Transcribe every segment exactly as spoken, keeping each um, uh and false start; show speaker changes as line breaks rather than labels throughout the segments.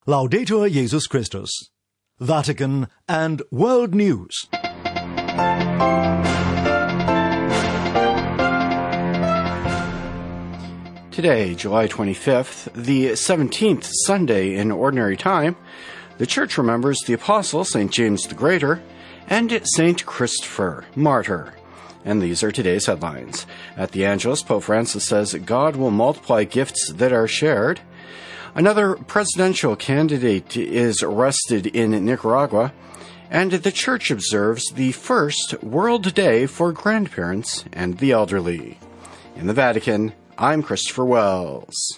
Laudetur Jesus Christus. Vatican and World News.
Today, July twenty-fifth, the seventeenth Sunday in Ordinary Time, the Church remembers the Apostle Saint James the Greater and Saint Christopher, Martyr. And these are today's headlines. At the Angelus, Pope Francis says God will multiply gifts that are shared. Another presidential candidate is arrested in Nicaragua. And the Church observes the first World Day for Grandparents and the Elderly. In the Vatican, I'm Christopher Wells.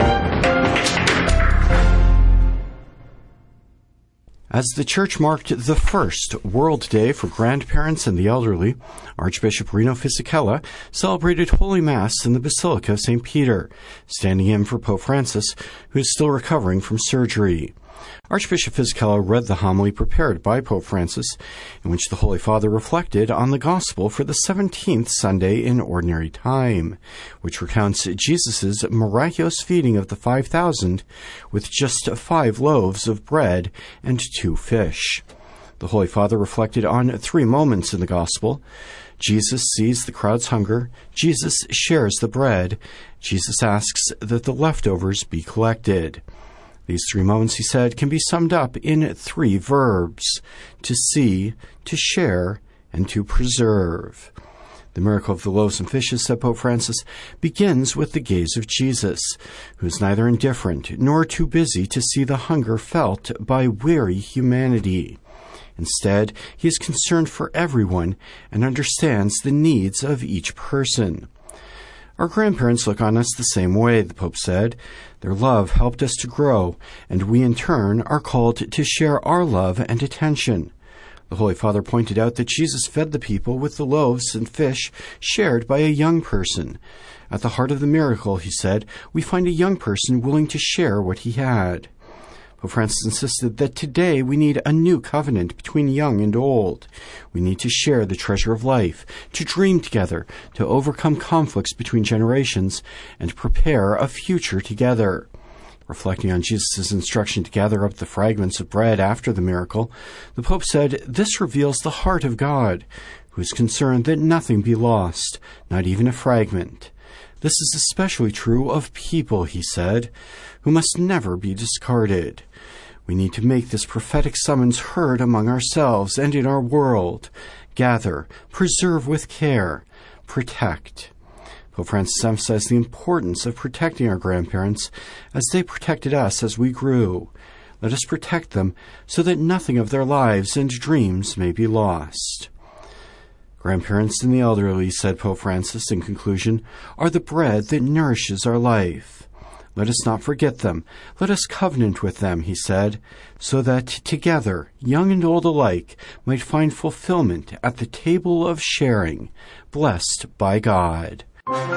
As the Church marked the first World Day for Grandparents and the Elderly, Archbishop Rino Fisichella celebrated Holy Mass in the Basilica of Saint Peter, standing in for Pope Francis, who is still recovering from surgery. Archbishop Fisichella read the homily prepared by Pope Francis, in which the Holy Father reflected on the Gospel for the seventeenth Sunday in Ordinary Time, which recounts Jesus' miraculous feeding of the five thousand with just five loaves of bread and two fish. The Holy Father reflected on three moments in the Gospel. Jesus sees the crowd's hunger. Jesus shares the bread. Jesus asks that the leftovers be collected. These three moments, he said, can be summed up in three verbs: to see, to share, and to preserve. The miracle of the loaves and fishes, said Pope Francis, begins with the gaze of Jesus, who is neither indifferent nor too busy to see the hunger felt by weary humanity. Instead, he is concerned for everyone and understands the needs of each person. Our grandparents look on us the same way, the Pope said. Their love helped us to grow, and we in turn are called to share our love and attention. The Holy Father pointed out that Jesus fed the people with the loaves and fish shared by a young person. At the heart of the miracle, he said, we find a young person willing to share what he had. Pope Francis insisted that today we need a new covenant between young and old. We need to share the treasure of life, to dream together, to overcome conflicts between generations, and prepare a future together. Reflecting on Jesus' instruction to gather up the fragments of bread after the miracle, the Pope said, this reveals the heart of God, who is concerned that nothing be lost, not even a fragment. This is especially true of people, he said, who must never be discarded. We need to make this prophetic summons heard among ourselves and in our world. Gather, preserve with care, protect. Pope Francis emphasized the importance of protecting our grandparents as they protected us as we grew. Let us protect them so that nothing of their lives and dreams may be lost. Grandparents and the elderly, said Pope Francis in conclusion, are the bread that nourishes our life. Let us not forget them. Let us covenant with them, he said, so that together, young and old alike, might find fulfillment at the table of sharing, blessed by God.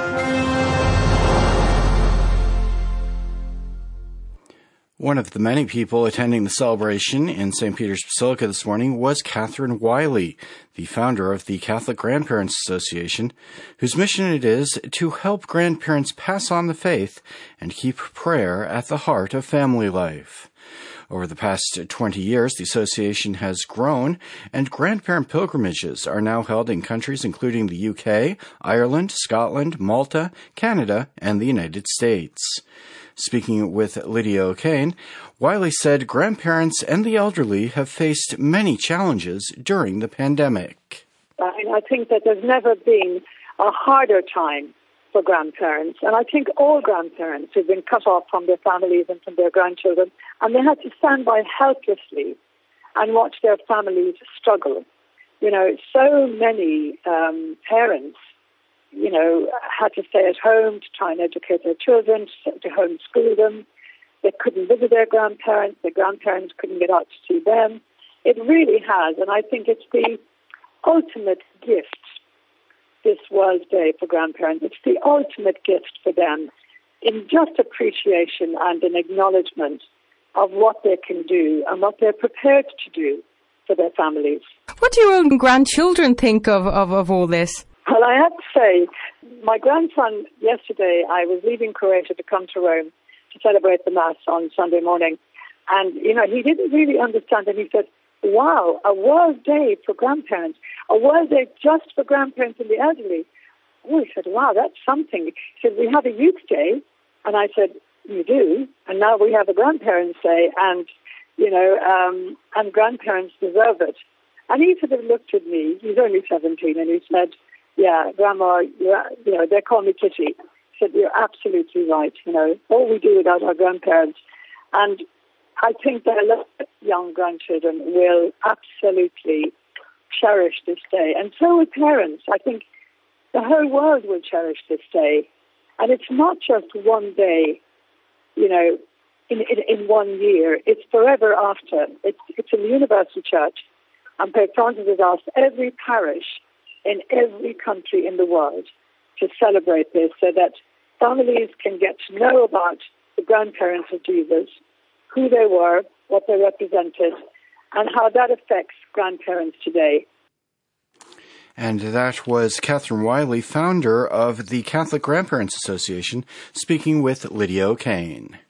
One of the many people attending the celebration in Saint Peter's Basilica this morning was Catherine Wiley, the founder of the Catholic Grandparents Association, whose mission it is to help grandparents pass on the faith and keep prayer at the heart of family life. Over the past twenty years, the association has grown, and grandparent pilgrimages are now held in countries including the U K, Ireland, Scotland, Malta, Canada, and the United States. Speaking with Lydia O'Kane, Wiley said grandparents and the elderly have faced many challenges during the pandemic.
I mean, I think that there's never been a harder time for grandparents, and I think all grandparents who've been cut off from their families and from their grandchildren, and they had to stand by helplessly and watch their families struggle. You know, so many um, parents you know, had to stay at home to try and educate their children, to homeschool them. They couldn't visit their grandparents. Their grandparents couldn't get out to see them. It really has, and I think it's the ultimate gift, this World Day for grandparents. It's the ultimate gift for them in just appreciation and an acknowledgement of what they can do and what they're prepared to do for their families.
What do your own grandchildren think of, of, of all this?
Well, I have to say, my grandson, yesterday, I was leaving Croatia to come to Rome to celebrate the Mass on Sunday morning, And, you know, he didn't really understand. And he said, wow, a World Day for grandparents, a World Day just for grandparents and the elderly. Oh, he said, wow, that's something. He said, we have a Youth Day. And I said, you do. And now we have a Grandparents' Day. And, you know, um, and grandparents deserve it. And he sort of looked at me. He's only seventeen. And he said, yeah, Grandma, you're, you know, they call me Kitty. He said, you're absolutely right. You know, all we do without our grandparents. And I think that a lot of young grandchildren will absolutely cherish this day. And so will parents. I think the whole world will cherish this day. And it's not just one day, you know, in, in, in one year. It's forever after. It's, it's a universal church. And Pope Francis has asked every parish in every country in the world to celebrate this so that families can get to know about the grandparents of Jesus, who they were, what they represented, and how that affects grandparents today.
And that was Catherine Wiley, founder of the Catholic Grandparents Association, speaking with Lydia O'Kane.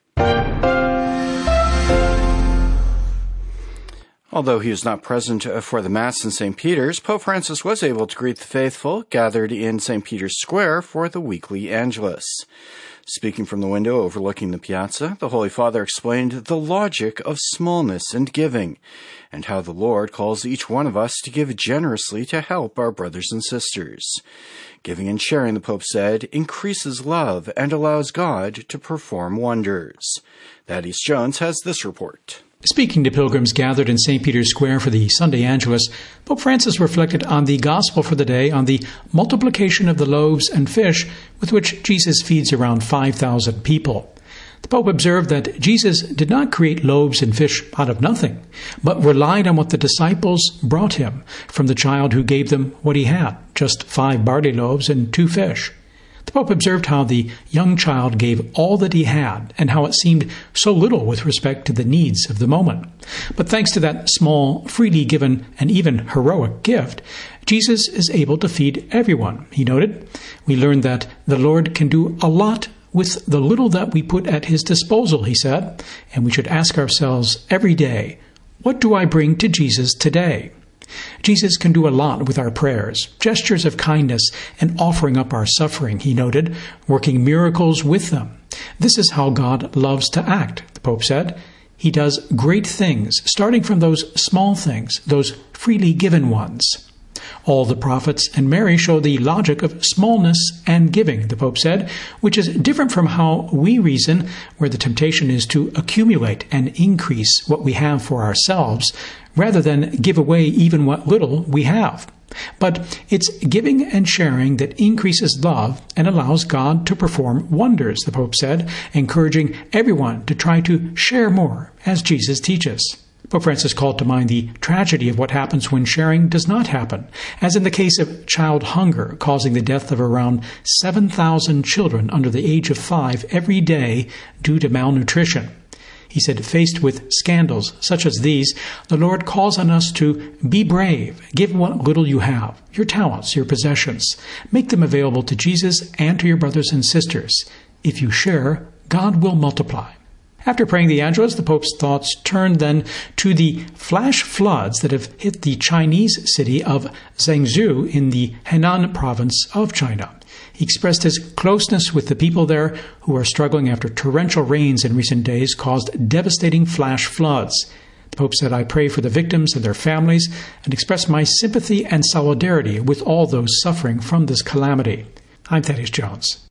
Although he was not present for the Mass in Saint Peter's, Pope Francis was able to greet the faithful gathered in Saint Peter's Square for the weekly Angelus. Speaking from the window overlooking the piazza, the Holy Father explained the logic of smallness and giving, and how the Lord calls each one of us to give generously to help our brothers and sisters. Giving and sharing, the Pope said, increases love and allows God to perform wonders. Thaddeus Jones has this report.
Speaking to pilgrims gathered in Saint Peter's Square for the Sunday Angelus, Pope Francis reflected on the gospel for the day on the multiplication of the loaves and fish with which Jesus feeds around five thousand people. The Pope observed that Jesus did not create loaves and fish out of nothing, but relied on what the disciples brought him from the child who gave them what he had, just five barley loaves and two fish. The Pope observed how the young child gave all that he had and how it seemed so little with respect to the needs of the moment. But thanks to that small, freely given, and even heroic gift, Jesus is able to feed everyone, he noted. We learned that the Lord can do a lot with the little that we put at his disposal, he said, and we should ask ourselves every day, what do I bring to Jesus today? Jesus can do a lot with our prayers, gestures of kindness, and offering up our suffering, he noted, working miracles with them. This is how God loves to act, the Pope said. He does great things, starting from those small things, those freely given ones. All the prophets and Mary show the logic of smallness and giving, the Pope said, which is different from how we reason, where the temptation is to accumulate and increase what we have for ourselves, rather than give away even what little we have. But it's giving and sharing that increases love and allows God to perform wonders, the Pope said, encouraging everyone to try to share more, as Jesus teaches. Pope Francis called to mind the tragedy of what happens when sharing does not happen, as in the case of child hunger, causing the death of around seven thousand children under the age of five every day due to malnutrition. He said, faced with scandals such as these, the Lord calls on us to be brave, give what little you have, your talents, your possessions. Make them available to Jesus and to your brothers and sisters. If you share, God will multiply. After praying the Angelus, the Pope's thoughts turned then to the flash floods that have hit the Chinese city of Zhengzhou in the Henan province of China. He expressed his closeness with the people there who are struggling after torrential rains in recent days caused devastating flash floods. The Pope said, I pray for the victims and their families and express my sympathy and solidarity with all those suffering from this calamity. I'm Thaddeus Jones.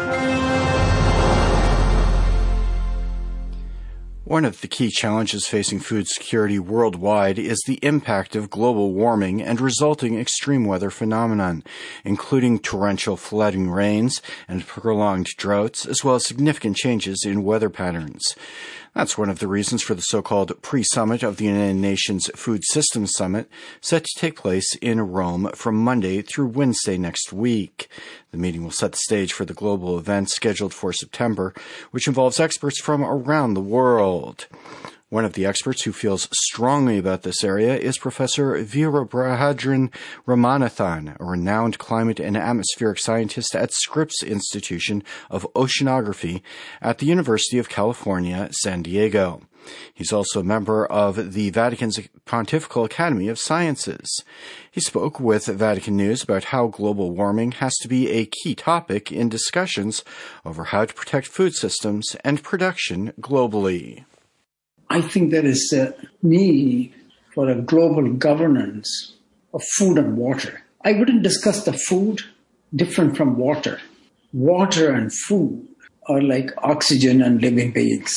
One of the key challenges facing food security worldwide is the impact of global warming and resulting extreme weather phenomenon, including torrential flooding rains and prolonged droughts, as well as significant changes in weather patterns. That's one of the reasons for the so-called pre-summit of the United Nations Food Systems Summit, set to take place in Rome from Monday through Wednesday next week. The meeting will set the stage for the global event scheduled for September, which involves experts from around the world. One of the experts who feels strongly about this area is Professor Veerabhadran Ramanathan, a renowned climate and atmospheric scientist at Scripps Institution of Oceanography at the University of California, San Diego. He's also a member of the Vatican's Pontifical Academy of Sciences. He spoke with Vatican News about how global warming has to be a key topic in discussions over how to protect food systems and production globally.
I think there is a need for a global governance of food and water. I wouldn't discuss the food different from water. Water and food are like oxygen and living beings.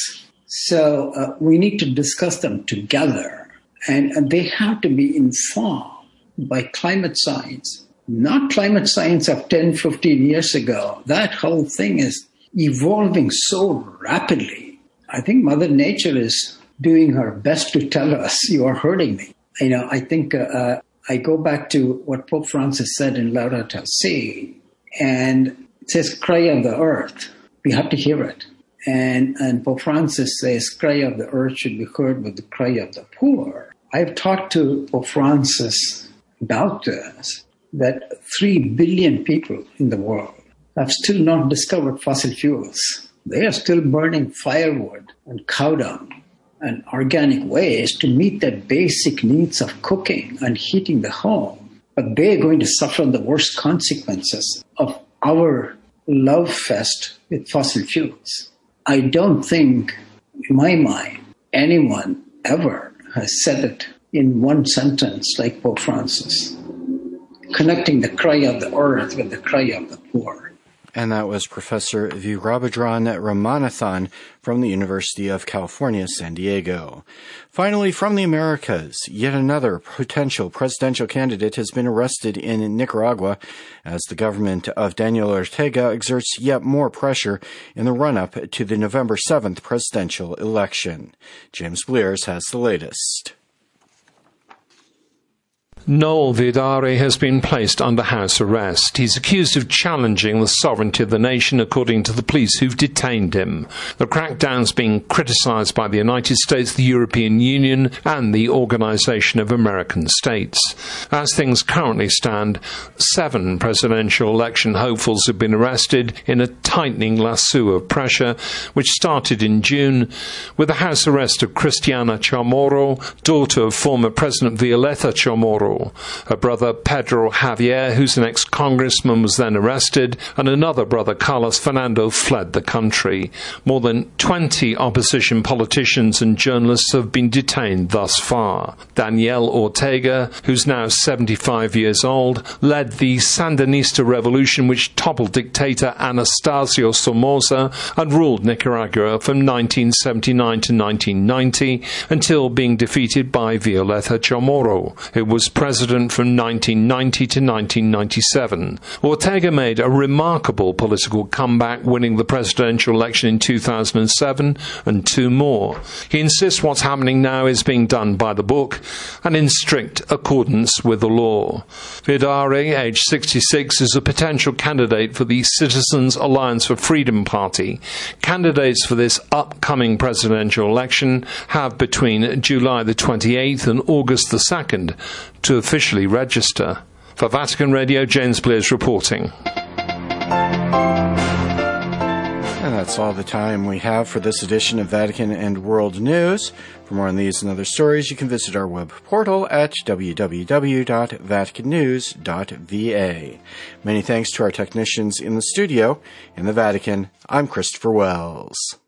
So uh, we need to discuss them together, and, and they have to be informed by climate science, not climate science of ten, fifteen years ago. That whole thing is evolving so rapidly. I think Mother Nature is doing her best to tell us, you are hurting me. You know, I think uh, uh, I go back to what Pope Francis said in Laudato Si, and it says, cry of the earth. We have to hear it. And, and Pope Francis says, cry of the earth should be heard with the cry of the poor. I've talked to Pope Francis about this, that three billion people in the world have still not discovered fossil fuels. They are still burning firewood and cow dung and organic waste to meet their basic needs of cooking and heating the home. But they're going to suffer the worst consequences of our love fest with fossil fuels. I don't think, in my mind, anyone ever has said it in one sentence like Pope Francis, connecting the cry of the earth with the cry of the poor.
And that was Professor Veerabhadran Ramanathan from the University of California, San Diego. Finally, from the Americas, yet another potential presidential candidate has been arrested in Nicaragua as the government of Daniel Ortega exerts yet more pressure in the run-up to the November seventh presidential election. James Blears has the latest.
Noel Vidare has been placed under house arrest. He's accused of challenging the sovereignty of the nation, according to the police who've detained him. The crackdown's being criticised by the United States, the European Union, and the Organisation of American States. As things currently stand, seven presidential election hopefuls have been arrested in a tightening lasso of pressure, which started in June with the house arrest of Cristiana Chamorro, daughter of former President Violeta Chamorro. Her brother Pedro Javier, who's an ex-congressman, was then arrested, and another brother, Carlos Fernando, fled the country. More than twenty opposition politicians and journalists have been detained thus far. Daniel Ortega, who's now seventy-five years old, led the Sandinista revolution which toppled dictator Anastasio Somoza and ruled Nicaragua from nineteen seventy-nine to nineteen ninety, until being defeated by Violeta Chamorro, who was president from nineteen ninety to nineteen ninety-seven. Ortega made a remarkable political comeback, winning the presidential election in two thousand seven and two more. He insists what's happening now is being done by the book and in strict accordance with the law. Vidare, aged sixty-six, is a potential candidate for the Citizens Alliance for Freedom Party. Candidates for this upcoming presidential election have between July the twenty-eighth and August the second to officially register. For Vatican Radio, James Blears reporting.
And that's all the time we have for this edition of Vatican and World News. For more on these and other stories, you can visit our web portal at w w w dot vatican news dot v a. Many thanks to our technicians in the studio. In the Vatican, I'm Christopher Wells.